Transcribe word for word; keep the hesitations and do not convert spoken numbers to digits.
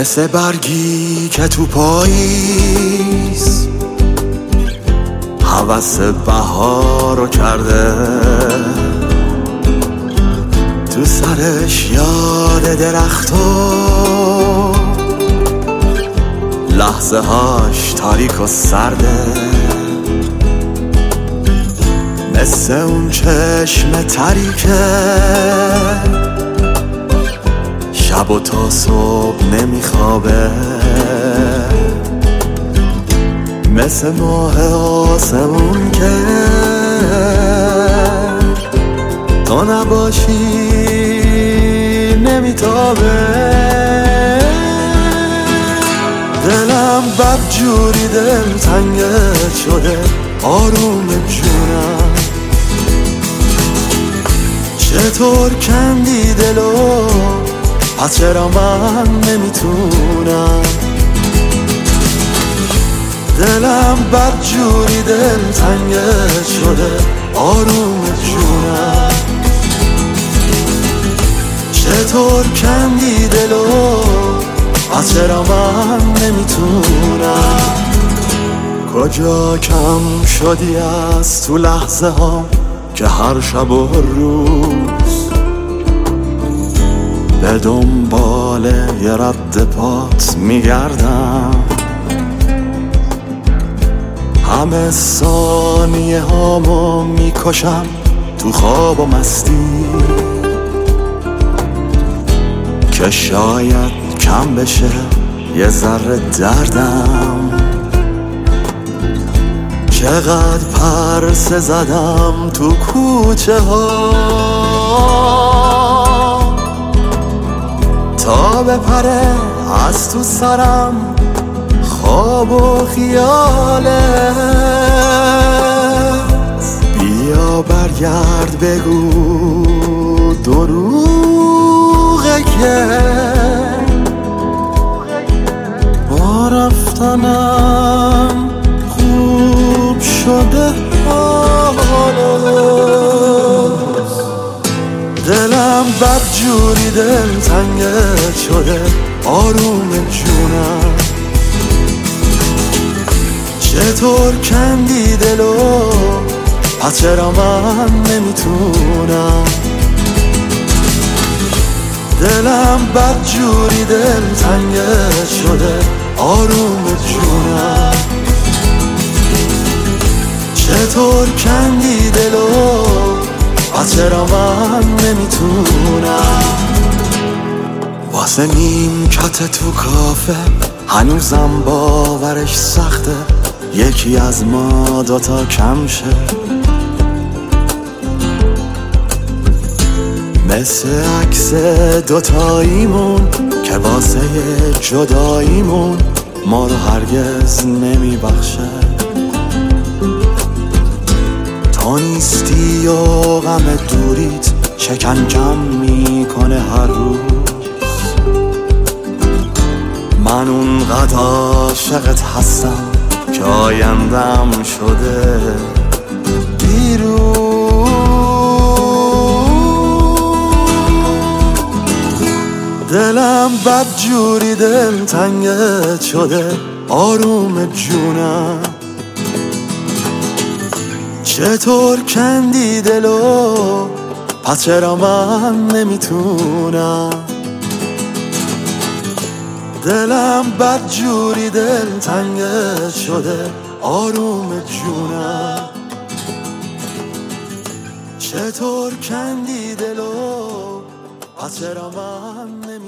مثل برگی که تو پاییز هوس بهارو کرده، تو سرش یاد درختو لحظه هاش تاریک و سرده، مثل اون چشم تریکه شب و تا صبح نمیخوابه، مثل ماه آسمون که تو نباشی نمیتابه. دلم بدجوری دل تنگت شده آروم جونم، چطور کندی دلو پس چرا من نمیتونم. دلم بدجوری دل تنگت شده آروم جونم، چطور کندی دلو پس چرا من نمیتونم. کجا کم شدی از تو لحظه ها که هر شب و روز به دنبال یه رد پات میگردم، همه ثانیه هامو میکشم تو خواب و مستی که شاید کم بشه یه ذره دردم. چقدر پرسه زدم تو کوچه ها تا بپره از تو سرم خواب و خیالت. بیا برگرد بگو دروغه که با رفتنم خوب شده حالت. دلم بدجوری دل تنگت شده آروم جونم، چطور کندی دلو پس چرا من نمیتونم. دلم بدجوری دل تنگت شده آروم جونم، چطور کندی دلو پس چرا من نمیتونم. واسه نیم کت تو کافه هنوزم باورش سخته یکی از ما دوتا کم شه، مثل عکس دوتاییمون که واسه جداییمون ما رو هرگز نمیبخشه. تو نیستی و غم دوریت شکنجم میکنه هر روز، من اونقدر عاشقت هستم که آیندم شده دیروز. دلم بدجوری دل تنگت شده آروم جونم، چطور کندی دلو پس چرا من نمیتونم. دلم بدجوری دل تنگت شده آروم جونم، چطور کندی دلو پس چرا من نمیتونم.